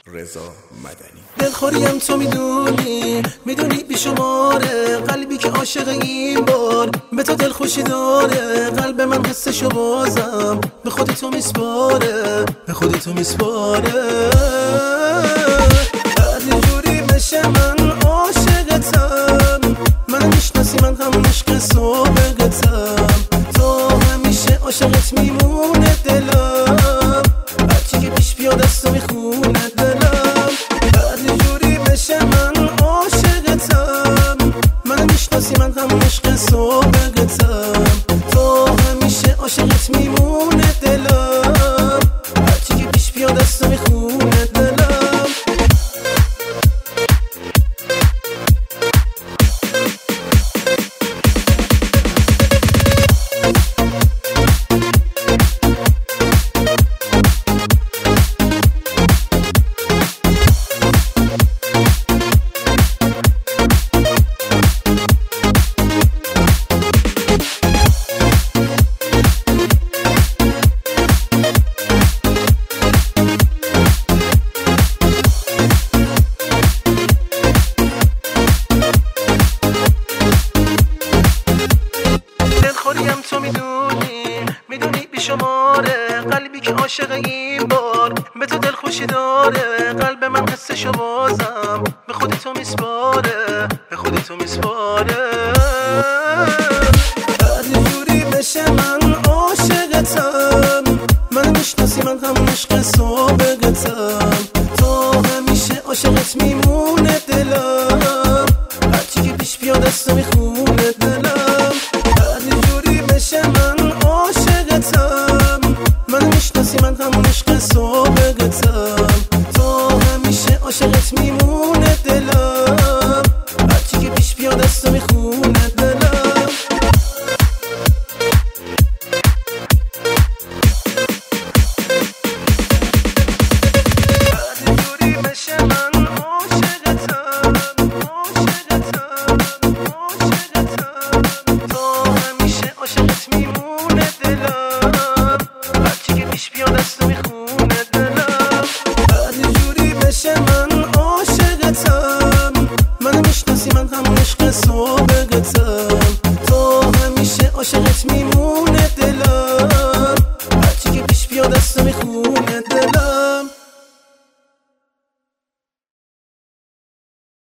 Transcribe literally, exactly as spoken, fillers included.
رضا مدنی. دلخوریم تو میدونی میدونی بیشماره قلبی که عاشق این بار به تو دلخوشی داره. قلب من حسشو بازم به خودی تو میسپاره به خودی تو میسپاره. هر جوری بشه من عاشقتم، من میشناسی من همون عشق سابقتم. تو همیشه عاشقت میمونه دلم، هرچی که پیش بیاد از تو میخونه دلم. هر جوری بشه من عاشقتم، من میشناسی من همون عشق سابقتم. تو همیشه عاشقت میمونه دلم، هرچی که پیش بیاد از تو میخونه دلم. تو میدونی میدونی بیشماره قلبی که عاشق این بار به تو دلخوشی داره. قلب من حسشو بازم به خودی تو میسپاره به خودی تو میسپاره. هر جوری بشه من عاشقتم، من میشناسی من همون عشق سابقتم. تو همیشه عاشقت میمونه دلم، هرچی که پیش بیاد از تو میخونه دلم. من عاشقتم، من میشناسی من همون عشق سابقتم. تو همیشه عاشقت میمونه دلم، هرچی که پیش بیاد از تو میخونه دلم. هر جوری بشه من عاشقتم عاشقتم عاشقتم. تو همیشه عاشقت میمونه دلم، هرچی که پیش بیاد از تو میخونه دلم. هر جوری بشه من عاشقتم، من میشناسی من همون عشق سابقتم. تو همیشه عاشقت میمونه